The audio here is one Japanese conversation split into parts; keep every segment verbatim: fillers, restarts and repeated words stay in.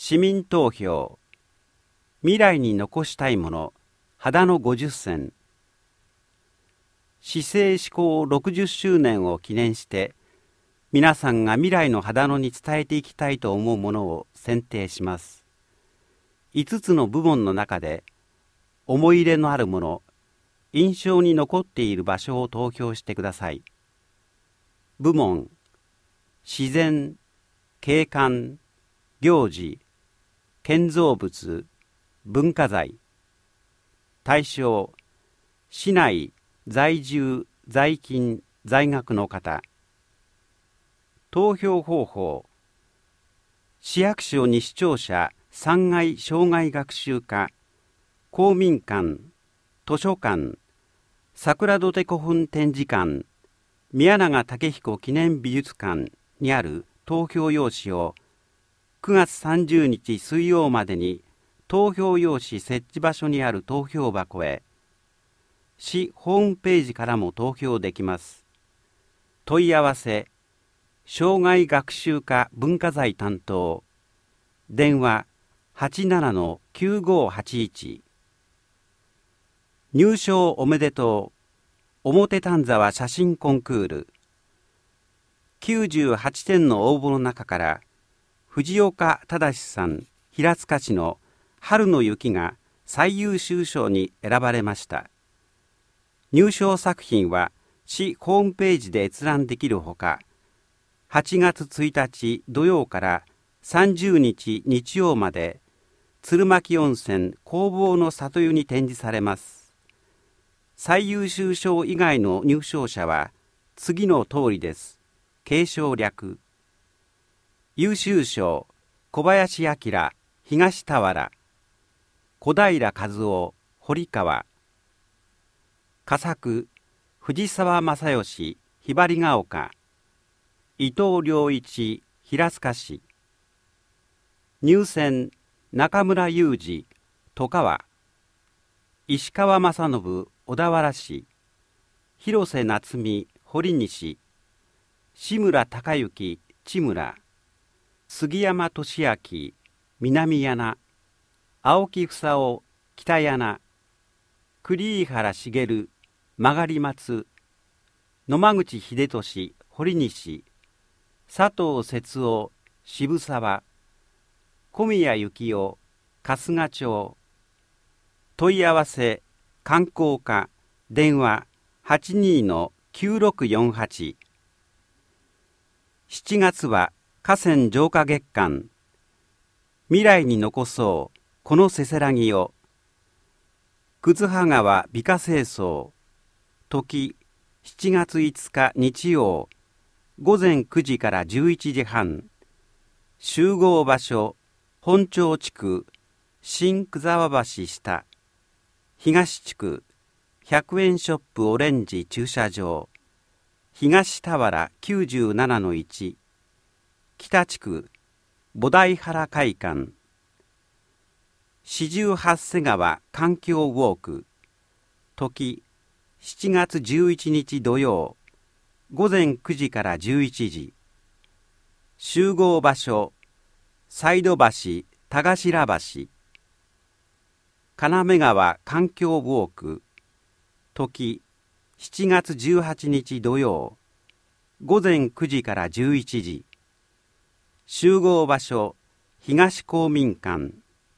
市民投票、未来に残したいもの、秦野ごじゅっ選。市政施行ろくじゅっしゅうねんを記念して、皆さんが未来の秦野に伝えていきたいと思うものを選定します。いつつの部門の中で、思い入れのあるもの、印象に残っている場所を投票してください。部門、自然、景観、行事、建造物、文化財。対象、市内、在住、在勤、在学の方。投票方法、市役所西庁舎さんがい生涯学習課、公民館、図書館、桜土手古墳展示館、宮永武彦記念美術館にある投票用紙をくがつさんじゅうにち水曜までに投票用紙設置場所にある投票箱へ、市ホームページからも投票できます。問い合わせ、生涯学習課文化財担当、電話 はちななのきゅうごはちいち。入賞おめでとう、表丹沢写真コンクール。きゅうじゅうはちてんの応募の中から、藤岡忠さん、平塚市の春の雪が最優秀賞に選ばれました。入賞作品は市ホームページで閲覧できるほか、はちがつついたち土曜からさんじゅうにち日曜まで、鶴巻温泉工房の里湯に展示されます。最優秀賞以外の入賞者は次の通りです。継承略。優秀賞、小林明、東田原。小平和夫、堀川。佳作、藤沢正義、ひばりが丘。伊藤良一、平塚市。入選、中村雄二、戸川。石川正信、小田原市。広瀬夏美、堀西。志村隆之、千村。杉山俊明、南柳。青木房夫、北柳。栗井原茂、曲張松。野間口秀俊、堀西。佐藤節夫、渋沢。小宮幸夫、春日町。問い合わせ、観光課、電話 はちにーのきゅうろくよんはち。しちがつは河川浄化月間。未来に残そうこのせせらぎを。葛葉川美化清掃。時しちがついつか日曜、午前くじからじゅういちじはん。集合場所、本町地区新久沢橋下。東地区ひゃくえんショップオレンジ駐車場。東田原 きゅうじゅうななのいち。北地区菩提原会館。四十八瀬川環境ウォーク。時しちがつじゅういちにち土曜、午前くじからじゅういちじ。集合場所、西戸橋田頭橋。金目川環境ウォーク。時しちがつじゅうはちにち土曜、午前くじからじゅういちじ。集合場所、東公民館。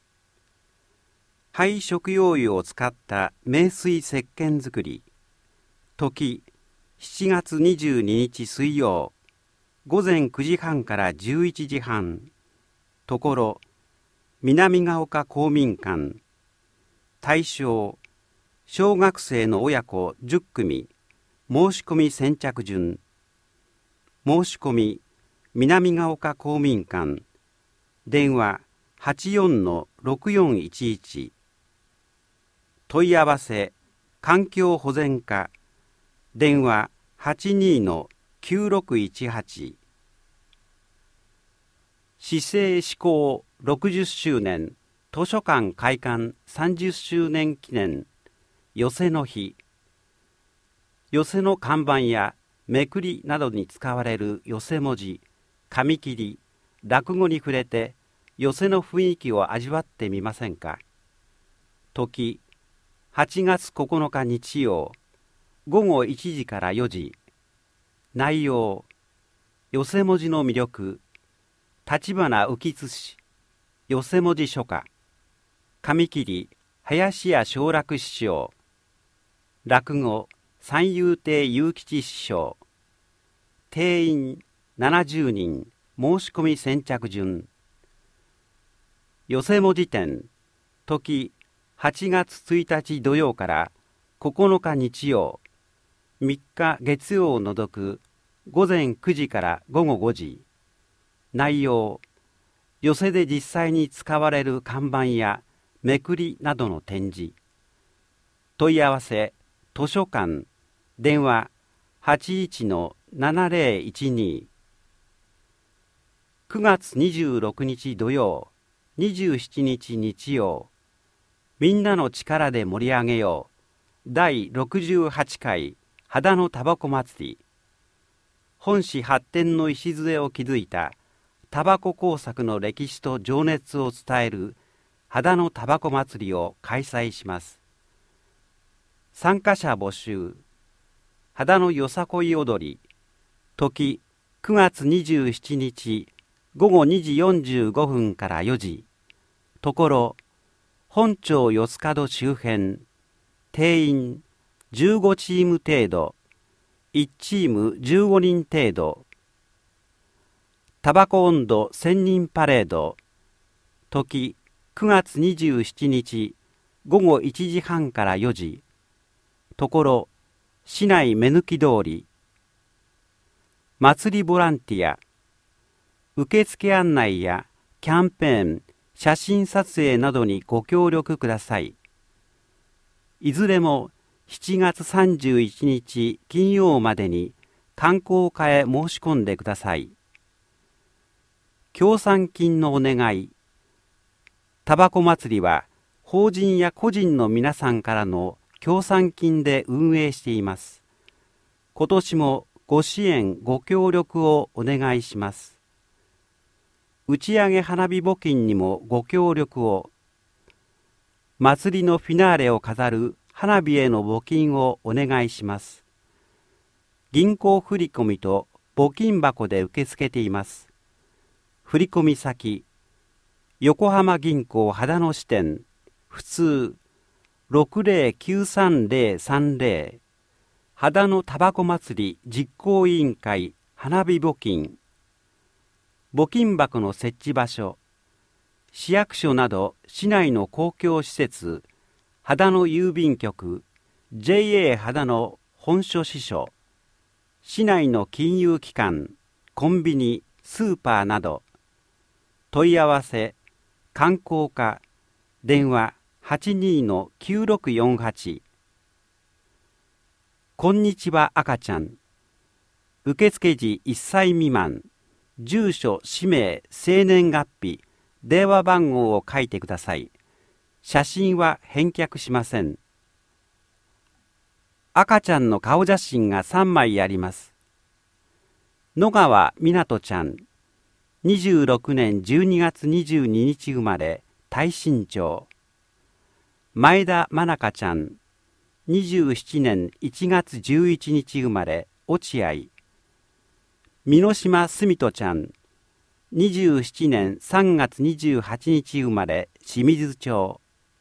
廃食用油を使った名水石鹸作り。時しちがつにじゅうににち水曜、午前くじはんからじゅういちじはん。ところ、南ヶ丘公民館。対象、小学生の親子じゅっくみ。申し込み先着順。申し込み、南ヶ丘公民館。電話 はちよんのろくよんいちいち。問い合わせ、環境保全課。電話 はちにーのきゅうろくいちはち。市政施行ろくじゅっしゅうねん図書館開館さんじゅっしゅうねん記念寄席の日。寄席の看板やめくりなどに使われる寄席文字、紙切り、落語に触れて寄席の雰囲気を味わってみませんか。時、はちがつここのか日曜、ごごいちじからよじ。内容、寄席文字の魅力、立花浮津氏、寄席文字書家、紙切り、林家正楽師匠、落語、三遊亭祐吉師匠、定員ななじゅうにん、申し込み先着順。寄席文字展、時はちがつついたち土曜からここのか日曜、みっか月曜を除くごぜんくじからごごごじ。内容、寄席で実際に使われる看板やめくりなどの展示。問い合わせ、図書館、電話 はちいちのななぜろいちに。くがつにじゅうろくにち土曜、にじゅうしちにち日曜、みんなの力で盛り上げようだいろくじゅうはちかい秦野たばこ祭り。本市発展の礎を築いたたばこ工作の歴史と情熱を伝える秦野たばこ祭りを開催します。参加者募集。秦野よさこい踊り。時くがつにじゅうしちにちごごにじよんじゅうごふんからよじ。ところ、本町四つ角周辺。定員じゅうごチーム程度。いちチームじゅうごにん程度。たばこ温度せんにんパレード。時くがつにじゅうしちにちごごいちじはんからよじ。ところ、市内目抜き通り。祭りボランティア。受付案内やキャンペーン、写真撮影などにご協力ください。いずれもしちがつさんじゅういちにち金曜までに観光課へ申し込んでください。協賛金のお願い。たばこ祭りは法人や個人の皆さんからの協賛金で運営しています。今年もご支援ご協力をお願いします。打ち上げ花火募金にもご協力を。祭りのフィナーレを飾る花火への募金をお願いします。銀行振込と募金箱で受け付けています。振込先、横浜銀行秦野支店、普通ろくぜろきゅうさんぜろさんぜろ、秦野たばこ祭り実行委員会花火募金。募金箱の設置場所、市役所など市内の公共施設、秦野郵便局、ジェイエー 秦野本所支所、市内の金融機関、コンビニ、スーパーなど。問い合わせ、観光課、電話 はちにーのきゅうろくよんはち。こんにちは赤ちゃん。受付時いっさい未満。住所、氏名、生年月日、電話番号を書いてください。写真は返却しません。赤ちゃんの顔写真がさんまいあります。野川みなとちゃん、にじゅうろくねんじゅうにがつにじゅうににち生まれ、大新町。前田真中ちゃん、にじゅうななねんいちがつじゅういちにち生まれ、落合。美島すみとちゃん、にじゅうななねんさんがつにじゅうはちにち生まれ、清水町。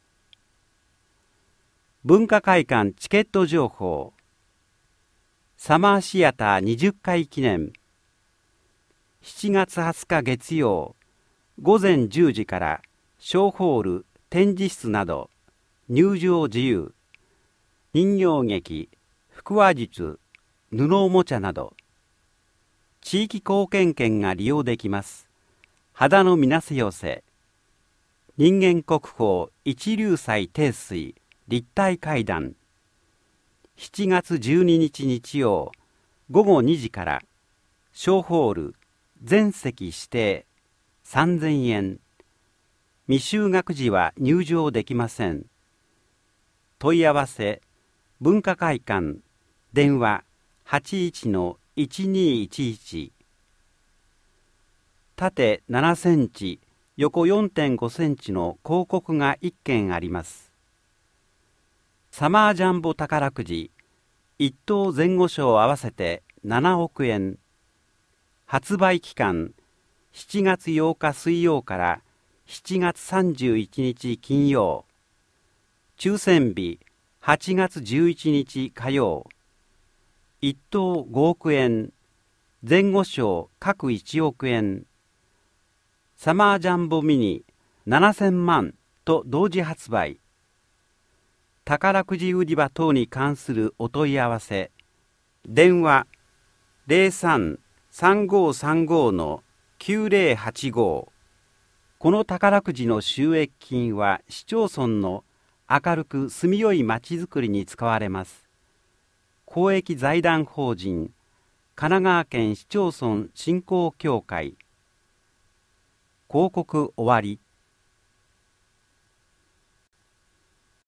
文化会館チケット情報。サマーシアターにじゅっかい記念。しちがつはつか月曜、ごぜんじゅうじから小ホール、展示室など、入場自由。人形劇、腹話術、布おもちゃなど。地域貢献券が利用できます。秦野水瀬寄せ。人間国宝一龍斎庭水立体階段。しちがつじゅうににち日曜ごごにじから小ホール全席指定さんぜんえん。未就学時は入場できません。問い合わせ文化会館電話 はちいちのいちにいちいち。縦ななセンチ横 よんてんごセンチの広告がいっけんあります。サマージャンボ宝くじいっ等前後賞合わせてななおくえん。発売期間しちがつようか水曜からしちがつさんじゅういちにち金曜。抽選日はちがつじゅういちにち火曜。いっ等ごおくえん。前後賞各いちおくえん。サマージャンボミニななせんまんと同時発売。宝くじ売り場等に関するお問い合わせ。電話 ゼロさん さんごさんご のきゅうゼロはちご。この宝くじの収益金は市町村の明るく住みよいまちづくりに使われます。公益財団法人神奈川県市町村振興協会。広告終わり。